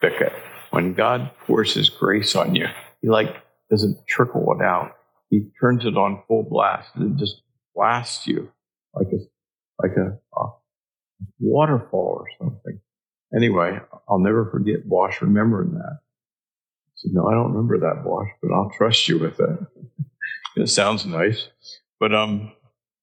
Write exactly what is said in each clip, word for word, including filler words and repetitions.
spigot. When God pours his grace on you, he like doesn't trickle it out. He turns it on full blast and it just blasts you like a like a, a waterfall or something. Anyway, I'll never forget Bosch remembering that. I said, no, I don't remember that, Bosch, but I'll trust you with that. It sounds nice. But um,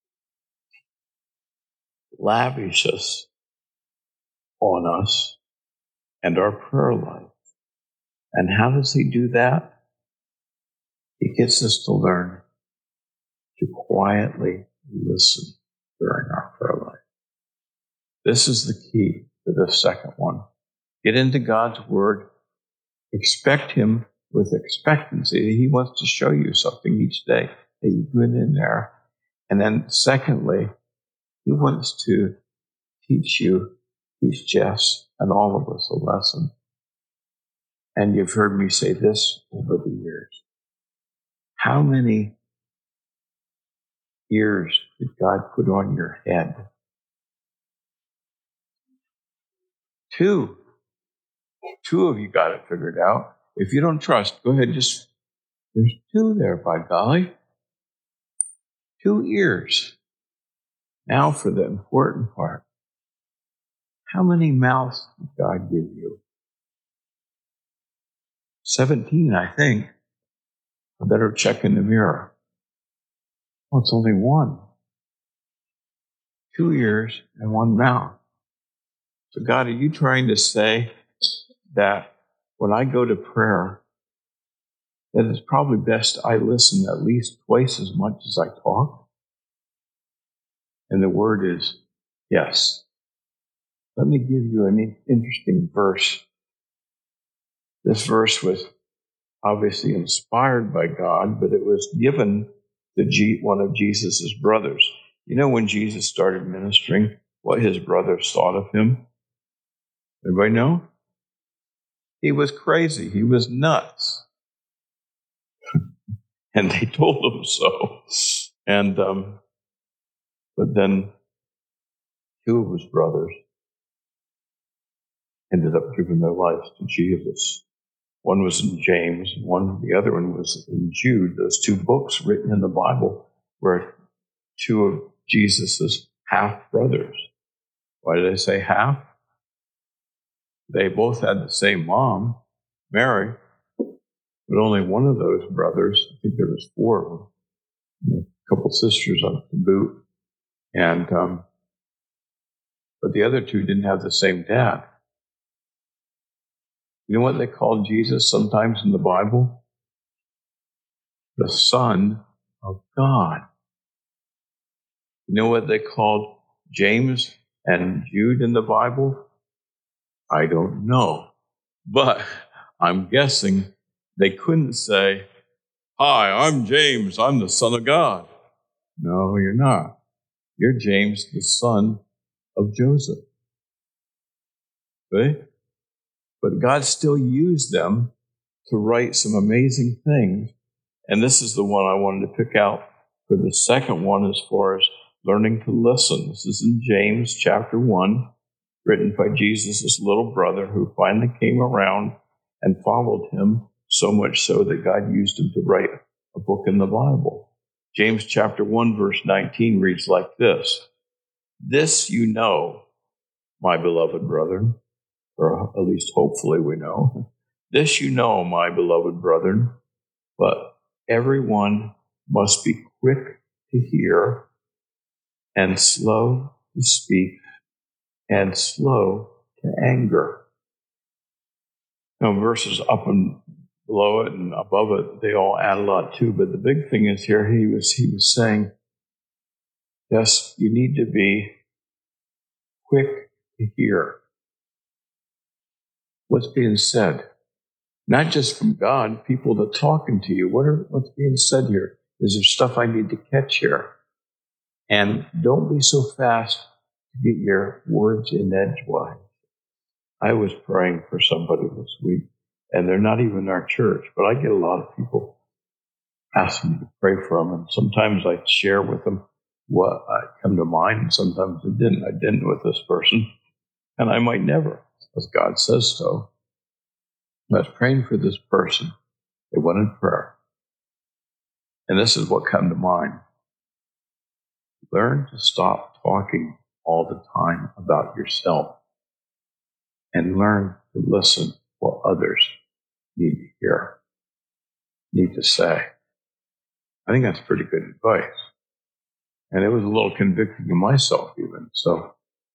lavish us on us and our prayer life. And how does he do that? He gets us to learn to quietly listen during our prayer life. This is the key to the second one. Get into God's Word. Expect him with expectancy. He wants to show you something each day that you put in there. And then secondly, he wants to teach you, teach Jess and all of us a lesson. And you've heard me say this over the years. How many ears did God put on your head? Two. Two of you got it figured out. If you don't trust, go ahead, just, there's two there, by golly. Two ears. Now for the important part. How many mouths did God give you? Seventeen, I think. I better check in the mirror. Oh, it's only one. Two ears and one mouth. So God, are you trying to say that when I go to prayer, that it's probably best I listen at least twice as much as I talk? And the word is yes. Let me give you an interesting verse. This verse was obviously inspired by God, but it was given to G- one of Jesus' brothers. You know, when Jesus started ministering, what his brothers thought of him? Everybody know? He was crazy. He was nuts. And they told him so. And, um, but then two of his brothers ended up giving their lives to Jesus. One was in James, one, the other one was in Jude. Those two books written in the Bible were two of Jesus's half brothers. Why did I say half? They both had the same mom, Mary, but only one of those brothers, I think there was four of them, a couple sisters on the boot, and um, but the other two didn't have the same dad. You know what they called Jesus sometimes in the Bible? The Son of God. You know what they called James and Jude in the Bible? I don't know. But I'm guessing they couldn't say, hi, I'm James, I'm the Son of God. No, you're not. You're James, the son of Joseph. Okay? But God still used them to write some amazing things. And this is the one I wanted to pick out for the second one as far as learning to listen. This is in James chapter one, written by Jesus' little brother who finally came around and followed him, so much so that God used him to write a book in the Bible. James chapter one, verse nineteen reads like this. This you know, my beloved brethren, or at least hopefully we know. This you know, my beloved brethren, but everyone must be quick to hear and slow to speak and slow to anger. Now, verses up and below it and above it, they all add a lot too, but the big thing is here, he was, he was saying, yes, you need to be quick to hear what's being said. Not just from God, people that are talking to you. What are, what's being said here? Is there stuff I need to catch here? And don't be so fast to get your words in edgewise. I was praying for somebody this week, and they're not even in our church, but I get a lot of people asking me to pray for them, and sometimes I share with them what I come to mind, and sometimes I didn't. I didn't with this person, and I might never, because God says so. I was praying for this person. They wanted prayer. And this is what came to mind. Learn to stop talking all the time about yourself and learn to listen what others need to hear, need to say. I think that's pretty good advice. And it was a little convicting to myself even. So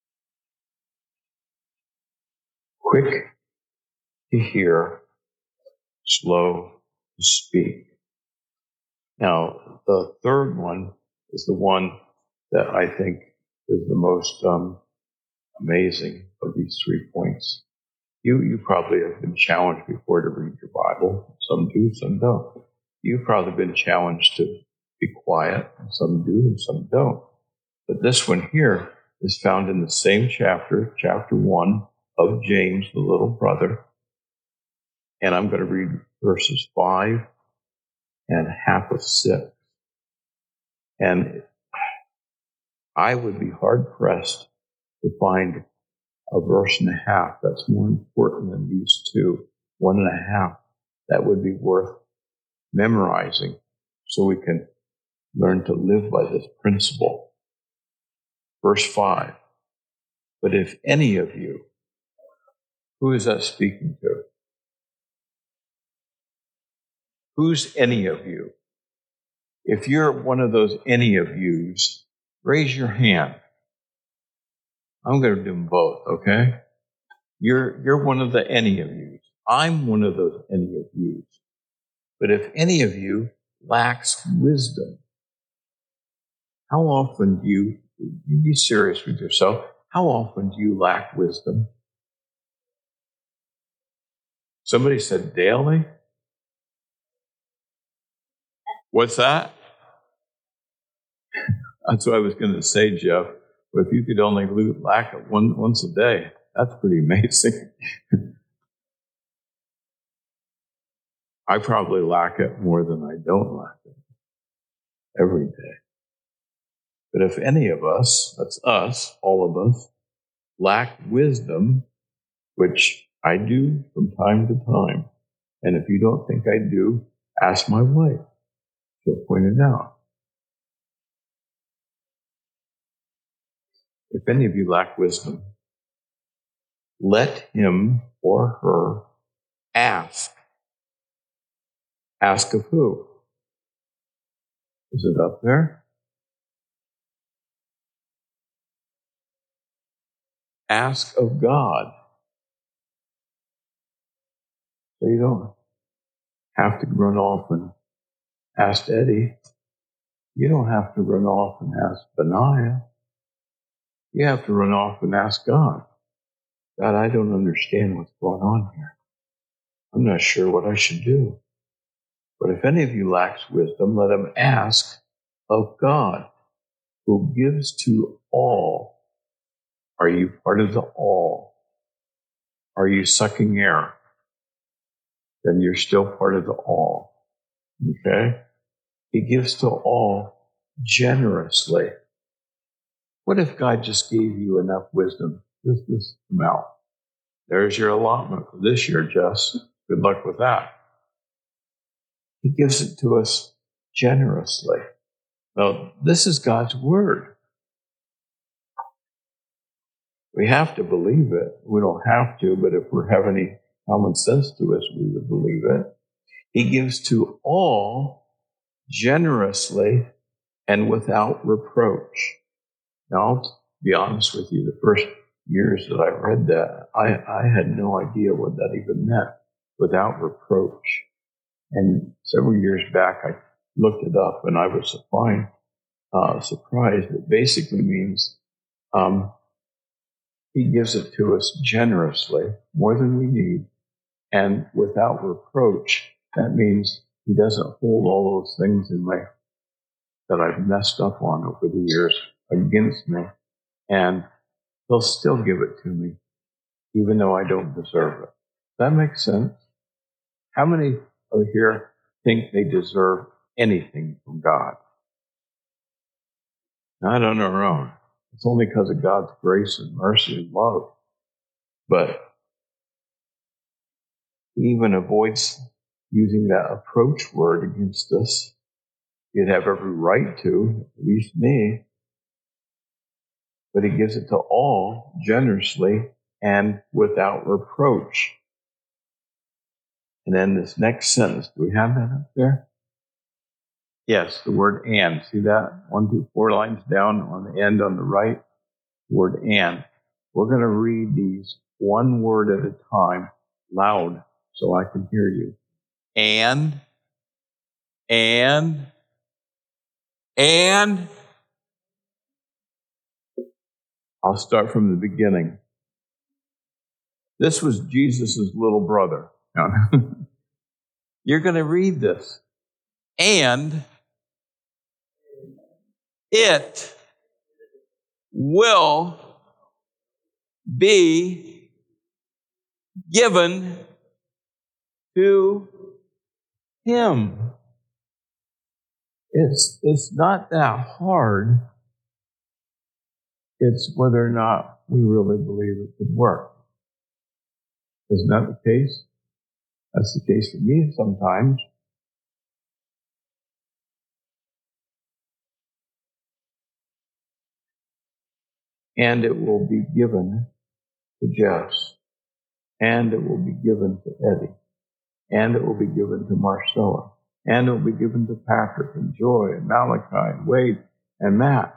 quick to hear, slow to speak. Now, the third one is the one that I think is the most um, amazing of these three points. You, you probably have been challenged before to read your Bible. Some do, some don't. You've probably been challenged to be quiet. Some do and some don't. But this one here is found in the same chapter, chapter one of James, the little brother. And I'm going to read verses five and half of six. And I would be hard-pressed to find a verse and a half that's more important than these two, one and a half, that would be worth memorizing so we can learn to live by this principle. Verse five, but if any of you, who is that speaking to? Who's any of you? If you're one of those any of yous, raise your hand. I'm going to do them both, okay? You're, you're one of the any of yous. I'm one of those any of yous. But if any of you lacks wisdom, how often do you, you be serious with yourself, how often do you lack wisdom? Somebody said daily? What's that? That's what I was going to say, Jeff. But if you could only lack it one, once a day, that's pretty amazing. I probably lack it more than I don't lack it every day. But if any of us, that's us, all of us, lack wisdom, which I do from time to time, and if you don't think I do, ask my wife. She'll point it out. If any of you lack wisdom, let him or her ask. Ask of who? Is it up there? Ask of God. So you don't have to run off and ask Eddie. You don't have to run off and ask Benaiah. You have to run off and ask God. God, I don't understand what's going on here. I'm not sure what I should do. But if any of you lacks wisdom, let him ask of God, who gives to all. Are you part of the all? Are you sucking air? Then you're still part of the all. Okay? He gives to all generously. What if God just gave you enough wisdom? This this amount. There's your allotment for this year, Jess. Good luck with that. He gives it to us generously. Now, this is God's word. We have to believe it. We don't have to, but if we have any common sense to us, we would believe it. He gives to all generously and without reproach. Now, I'll be honest with you, the first years that I read that, I, I had no idea what that even meant, without reproach. And several years back, I looked it up, and I was fine, uh, surprised. It basically means um, he gives it to us generously, more than we need, and without reproach. That means he doesn't hold all those things in my that I've messed up on over the years against me, and he'll still give it to me, even though I don't deserve it. That makes sense. How many over here think they deserve anything from God? Not on our own. It's only because of God's grace and mercy and love. But He even avoids using that approach word against us. He'd have every right to, at least me. But he gives it to all generously and without reproach. And then this next sentence, do we have that up there? Yes, the word and. See that? One, two, four lines down on the end on the right. The word and. We're going to read these one word at a time loud so I can hear you. And, and, and. I'll start from the beginning. This was Jesus' little brother. You're going to read this. And it will be given to him. It's, it's not that hard. It's whether or not we really believe it could work. Isn't that the case? That's the case for me sometimes. And it will be given to Jess. And it will be given to Eddie. And it will be given to Marcella. And it will be given to Patrick and Joy and Malachi and Wade and Matt.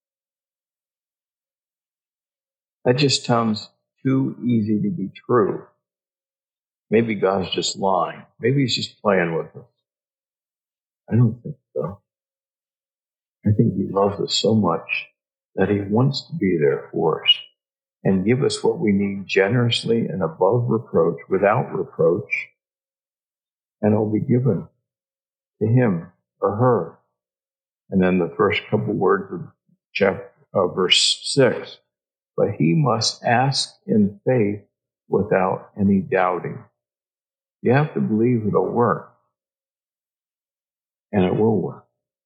That just sounds too easy to be true. Maybe God's just lying. Maybe he's just playing with us. I don't think so. I think he loves us so much that he wants to be there for us and give us what we need generously and above reproach, without reproach, and it will be given to him or her. And then the first couple words of chapter, uh, verse six, but he must ask in faith without any doubting. You have to believe it'll work, and it will work.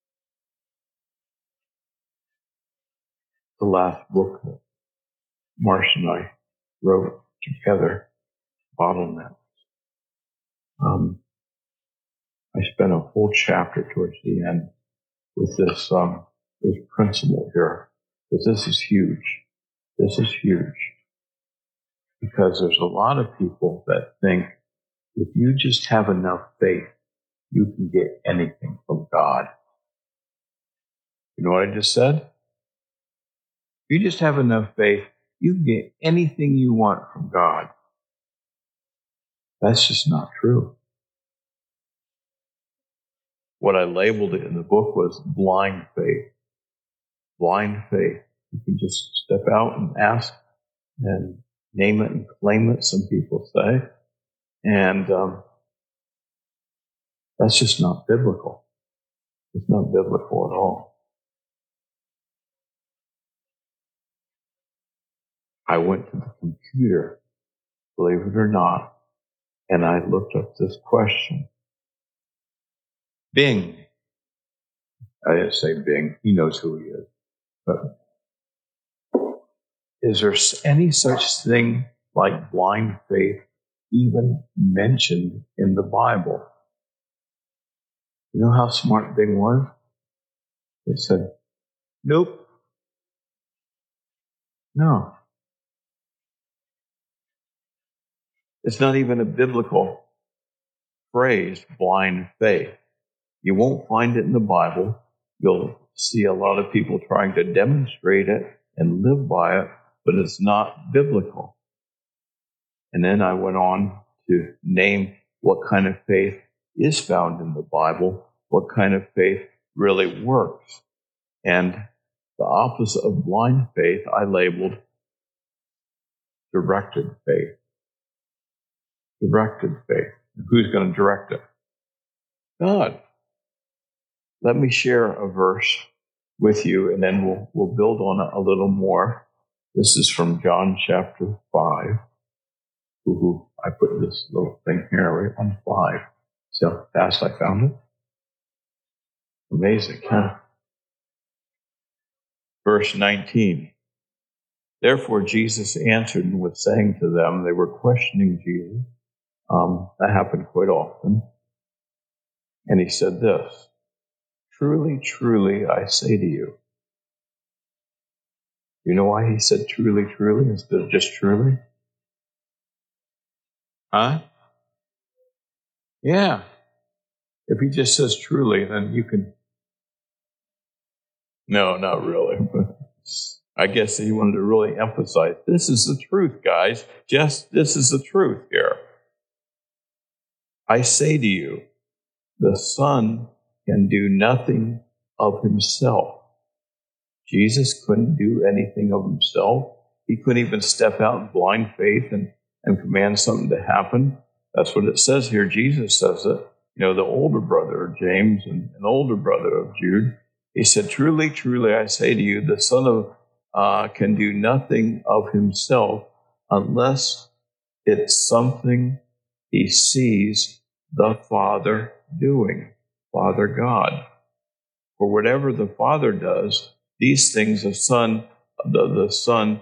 The last book that Marcia and I wrote together, Bottlenecks. Um, I spent a whole chapter towards the end with this um, this principle here, because this is huge. This is huge. Because there's a lot of people that think if you just have enough faith, you can get anything from God. You know what I just said? If you just have enough faith, you can get anything you want from God. That's just not true. What I labeled it in the book was blind faith. Blind faith. You can just step out and ask and name it and claim it, some people say. And um, that's just not biblical. It's not biblical at all. I went to the computer, believe it or not, and I looked up this question. Bing. I didn't say Bing. He knows who he is. But is there any such thing like blind faith even mentioned in the Bible? You know how smart Bing was? It said, nope. No. It's not even a biblical phrase, blind faith. You won't find it in the Bible. You'll see a lot of people trying to demonstrate it and live by it, but it's not biblical. And then I went on to name what kind of faith is found in the Bible, what kind of faith really works. And the opposite of blind faith, I labeled directed faith. Directed faith. Who's going to direct it? God. Let me share a verse with you, and then we'll we'll build on it a little more. This is from John chapter five. Ooh, I put this little thing here right on five. See how fast I found it? Amazing, huh? Verse nineteen. Therefore Jesus answered and was saying to them, they were questioning Jesus, Um, that happened quite often. And he said this, truly, truly, I say to you. You know why he said truly, truly instead of just truly? Huh? Yeah. If he just says truly, then you can... No, not really. I guess he wanted to really emphasize, this is the truth, guys. Just this is the truth here. I say to you, the Son can do nothing of himself. Jesus couldn't do anything of himself. He couldn't even step out in blind faith and, and command something to happen. That's what it says here. Jesus says it. You know, the older brother of James and an older brother of Jude, he said, truly, truly, I say to you, the Son of uh, can do nothing of himself unless it's something he sees the Father doing, Father God. For whatever the Father does, these things the Son, the, the Son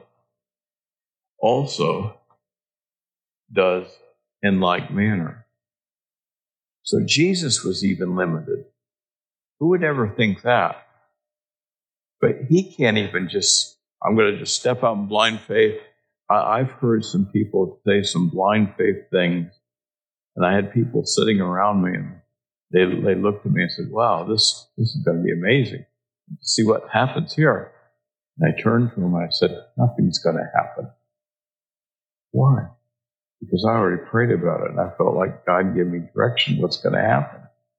also does in like manner. So Jesus was even limited. Who would ever think that? But he can't even just, I'm going to just step out in blind faith. I, I've heard some people say some blind faith things, and I had people sitting around me, and they they looked at me and said, wow, this, this is going to be amazing. See what happens here. And I turned to him and I said, nothing's going to happen. Why? Because I already prayed about it, and I felt like God gave me direction what's going to happen.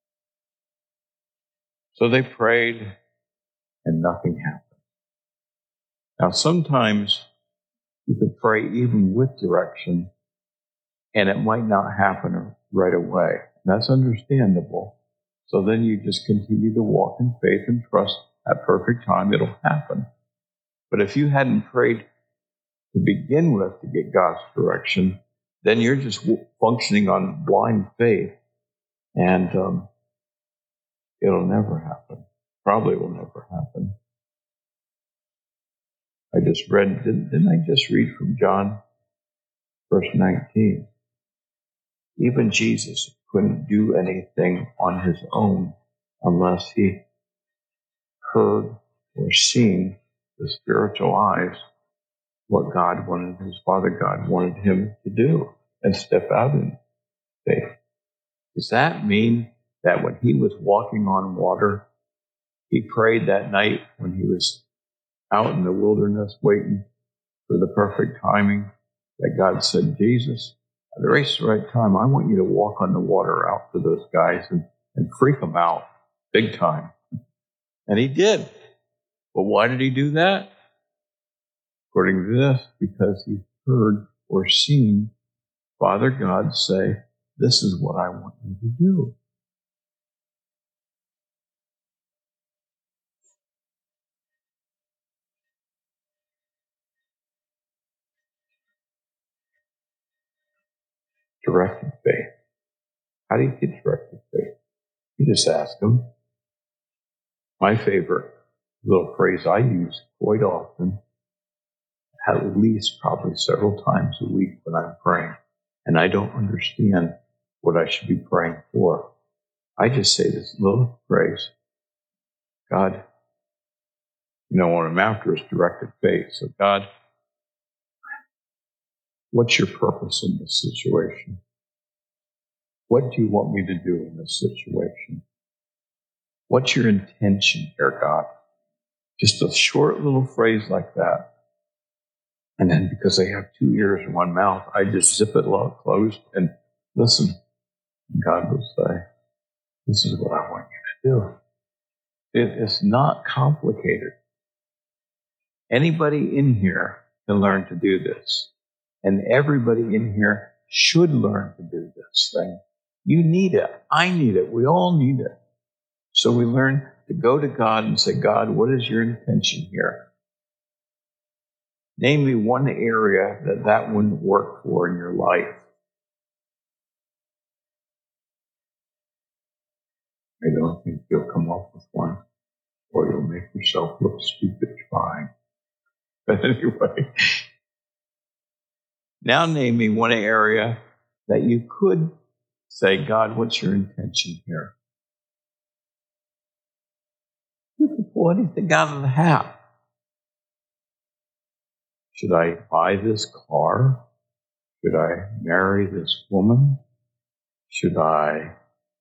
So they prayed, and nothing happened. Now, sometimes you can pray even with direction, and it might not happen right away. That's understandable. So then you just continue to walk in faith and trust at perfect time it'll happen. But if you hadn't prayed to begin with to get God's direction, then you're just functioning on blind faith, and um, it'll never happen. Probably will never happen. I just read, didn't, didn't I just read from John, verse nineteen? Even Jesus couldn't do anything on his own unless he heard or seen with spiritual eyes what God wanted, his Father God wanted him to do and step out in faith. Does that mean that when he was walking on water, he prayed that night when he was out in the wilderness waiting for the perfect timing, that God said, Jesus, at the race the right time, I want you to walk on the water out to those guys and, and freak them out big time. And he did. But why did he do that? According to this, because he heard or seen Father God say, this is what I want you to do. Directed faith. How do you get directed faith? You just ask him. My favorite little phrase I use quite often, at least probably several times a week when I'm praying, and I don't understand what I should be praying for. I just say this little phrase, God, you know, what I'm after is directed faith. So God, what's your purpose in this situation? What do you want me to do in this situation? What's your intention here, God? Just a short little phrase like that. And then because I have two ears and one mouth, I just zip it closed and listen. And God will say, this is what I want you to do. It is not complicated. Anybody in here can learn to do this. And everybody in here should learn to do this thing. You need it. I need it. We all need it. So we learn to go to God and say, God, what is your intention here? Name me one area that that wouldn't work for in your life. I don't think you'll come up with one, or you'll make yourself look stupid trying. But anyway, now name me one area that you could say, God, what's your intention here? You could pull anything out of the hat. Should I buy this car? Should I marry this woman? Should I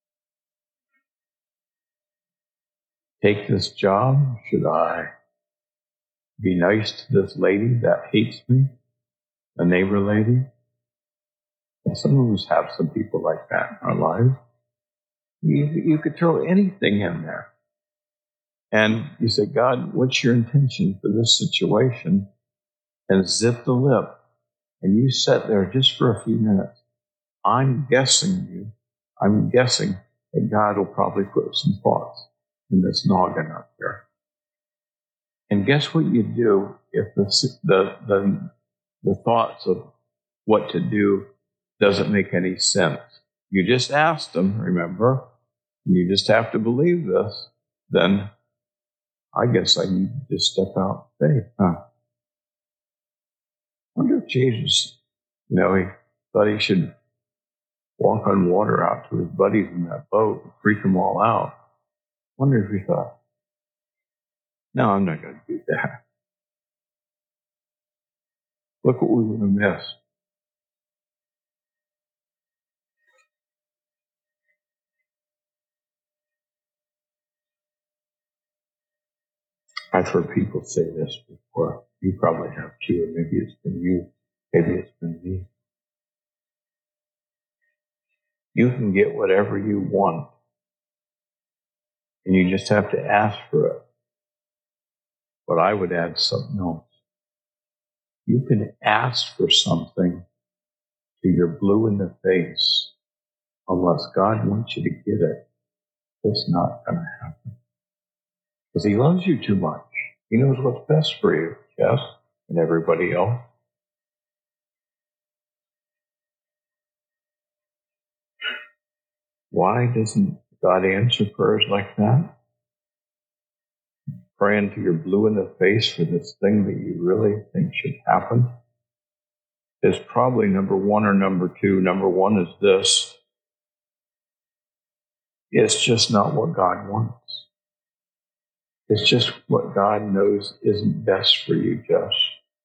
take this job? Should I be nice to this lady that hates me? A neighbor lady? And some of us have some people like that in our lives. You, you could throw anything in there. And you say, God, what's your intention for this situation? And zip the lip. And you sit there just for a few minutes. I'm guessing you. I'm guessing that God will probably put some thoughts in this noggin up there. And guess what you do if the, the, the, the thoughts of what to do doesn't make any sense? You just asked them, remember? And you just have to believe this. Then I guess I need to just step out and faith, huh? I wonder if Jesus, you know, he thought he should walk on water out to his buddies in that boat and freak them all out. I wonder if he thought, no, I'm not going to do that. Look what we would have missed. I've heard people say this before. You probably have too, or maybe it's been you, maybe it's been me. You can get whatever you want, and you just have to ask for it. But I would add something else. You can ask for something till you're blue in the face. Unless God wants you to get it, it's not going to happen. Because he loves you too much. He knows what's best for you, Jess, and everybody else. Why doesn't God answer prayers like that? Praying till you're blue in the face for this thing that you really think should happen is probably number one or number two. Number one is this. It's just not what God wants. It's just what God knows isn't best for you, Jess.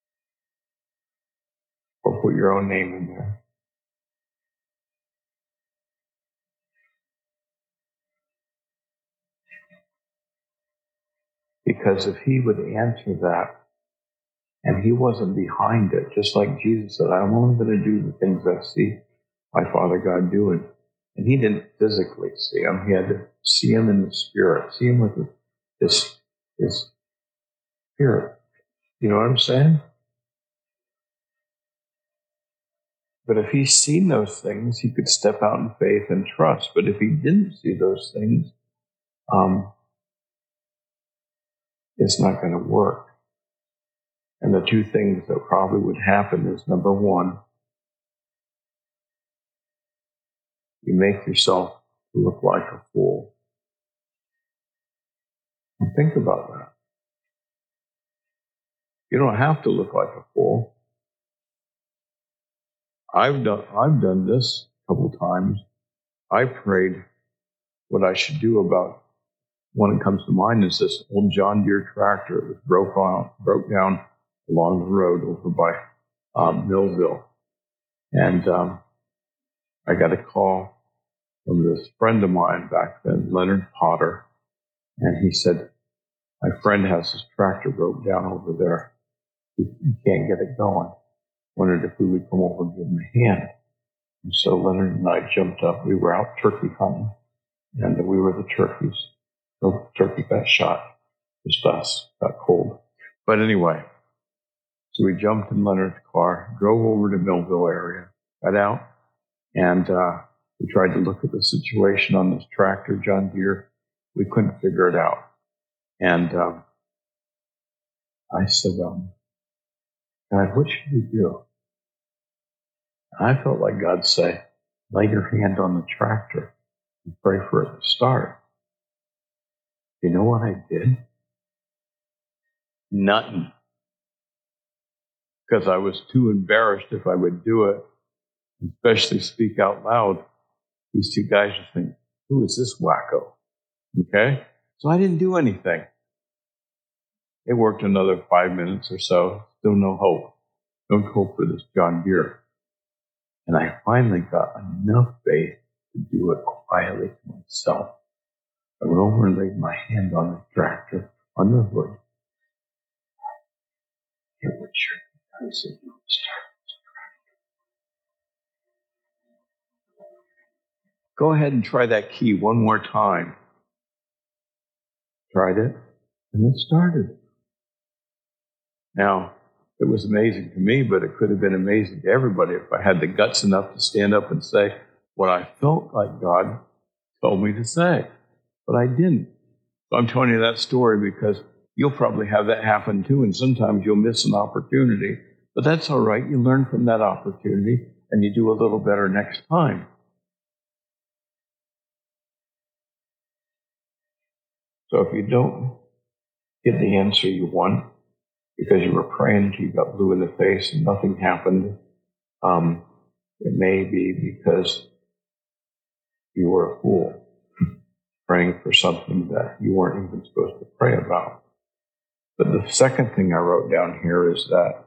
Or put your own name in there. Because if he would answer that, and he wasn't behind it, just like Jesus said, I'm only going to do the things I see my Father God doing. And he didn't physically see him. He had to see him in the spirit, see him with his, his spirit. You know what I'm saying? But if he's seen those things, he could step out in faith and trust. But if he didn't see those things, um, it's not going to work. And the two things that probably would happen is, number one, you make yourself look like a fool. And think about that. You don't have to look like a fool. I've done, I've done this a couple times. I prayed what I should do about, one that comes to mind is this old John Deere tractor that was broke, on, broke down along the road over by um, Millville. And um, I got a call from this friend of mine back then, Leonard Potter. And he said, my friend has his tractor broke down over there. He, he can't get it going. Wondered if we would come over and give him a hand. And so Leonard and I jumped up. We were out turkey hunting, and we were the turkeys. The turkey got shot. Just us. Got cold. But anyway, so we jumped in Leonard's car, drove over to Millville area, got out, and uh, we tried to look at the situation on this tractor, John Deere. We couldn't figure it out. And um, I said, um, God, what should we do? I felt like God say, lay your hand on the tractor and pray for it to start. You know what I did? Nothing. Because I was too embarrassed if I would do it especially speak out loud, these two guys just think, who is this wacko? Okay? So I didn't do anything. It worked another five minutes or so. Still no hope. No hope for this John Deere. And I finally got enough faith to do it quietly to myself. I went over and laid my hand on the tractor, on the hood. It would sure be nice if you would start. Go ahead and try that key one more time. Tried it, and it started. Now, it was amazing to me, but it could have been amazing to everybody if I had the guts enough to stand up and say what I felt like God told me to say. But I didn't. So I'm telling you that story because you'll probably have that happen too, and sometimes you'll miss an opportunity. But that's all right. You learn from that opportunity, and you do a little better next time. So if you don't get the answer you want because you were praying until you got blue in the face and nothing happened, um, it may be because you were a fool praying for something that you weren't even supposed to pray about. But the second thing I wrote down here is that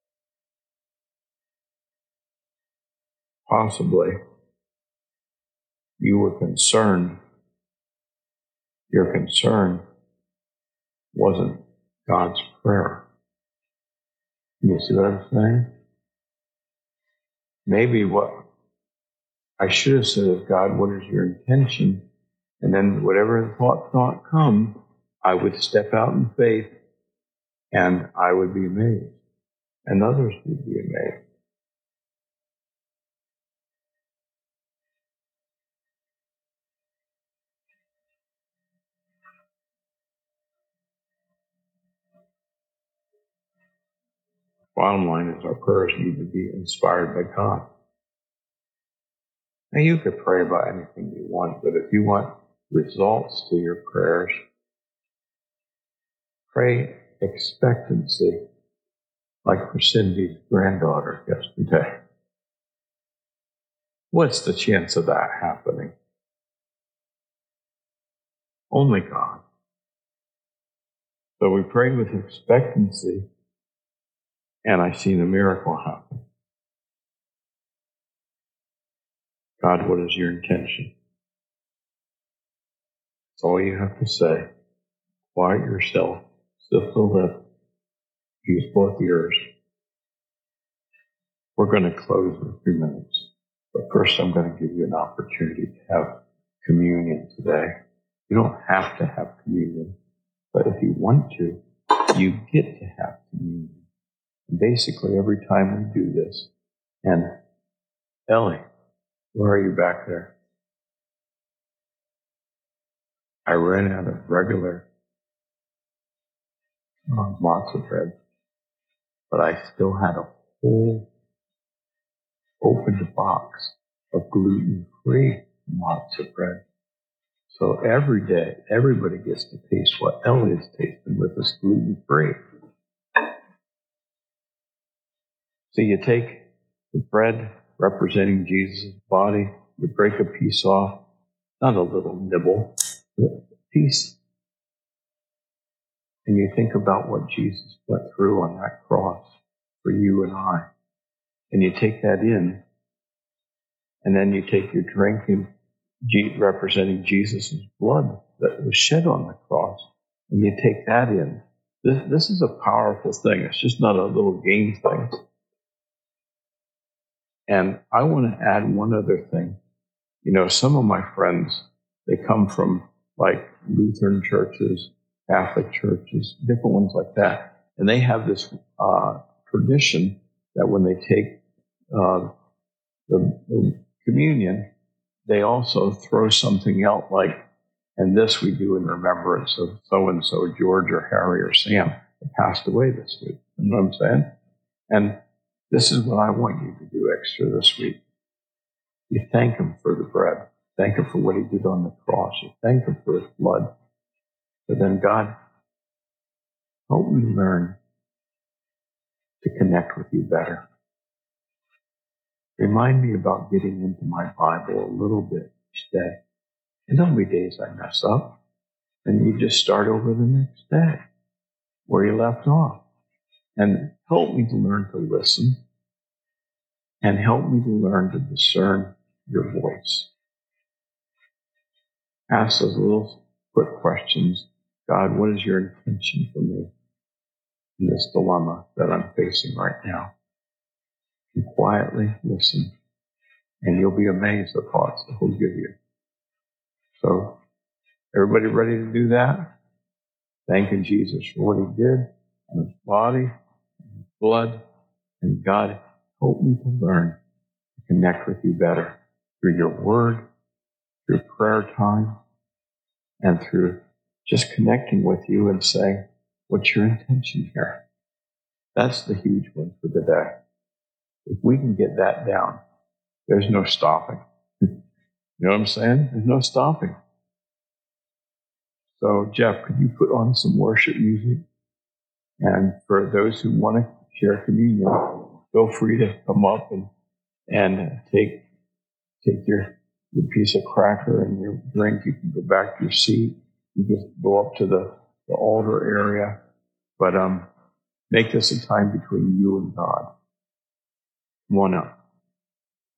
possibly you were concerned. Your concern wasn't God's prayer. You see what I'm saying? Maybe what I should have said is, God, what is your intention? And then whatever thought thought come, I would step out in faith and I would be amazed. And others would be amazed. Bottom line is our prayers need to be inspired by God. Now you could pray about anything you want, but if you want results to your prayers, pray expectancy, like for Cindy's granddaughter yesterday. What's the chance of that happening? Only God. So we prayed with expectancy, and I seen a miracle happen. God, what is your intention? That's all you have to say. Quiet yourself, stiff the lip, use both ears. We're going to close in a few minutes. But first, I'm going to give you an opportunity to have communion today. You don't have to have communion, but if you want to, you get to have communion. And basically, every time we do this, and Ellie, where are you back there? I ran out of regular uh, matzo bread, but I still had a whole opened box of gluten-free matzo bread. So every day, everybody gets to taste what Ellie is tasting with us gluten-free. So you take the bread representing Jesus' body, you break a piece off, not a little nibble, but a piece. And you think about what Jesus went through on that cross for you and I. And you take that in, and then you take your drink and representing Jesus' blood that was shed on the cross, and you take that in. This, this is a powerful thing. It's just not a little game thing. And I want to add one other thing. You know, some of my friends, they come from like Lutheran churches, Catholic churches, different ones like that. And they have this uh, tradition that when they take uh, the, the communion, they also throw something out like, and this we do in remembrance of so-and-so, George or Harry or Sam, that passed away this week. You know what I'm saying? And this is what I want you to do extra this week. You thank him for the bread. Thank him for what he did on the cross. You thank him for his blood. But then, God, help me learn to connect with you better. Remind me about getting into my Bible a little bit each day. And there'll be days I mess up, and you just start over the next day where you left off. And help me to learn to listen, and help me to learn to discern your voice. Ask those little quick questions. God, what is your intention for me in this dilemma that I'm facing right now? And quietly listen, and you'll be amazed at the thoughts that he'll give you. So, everybody ready to do that? Thanking Jesus for what he did on his body, and his blood, and God, help me to learn to connect with you better through your word, through prayer time, and through just connecting with you and saying, what's your intention here? That's the huge one for today. If we can get that down, there's no stopping. You know what I'm saying? There's no stopping. So, Jeff, could you put on some worship music? And for those who want to share communion, feel free to come up and, and take, take your, your piece of cracker and your drink. You can go back to your seat. You just go up to the, the altar area. But um, make this a time between you and God. Come on up.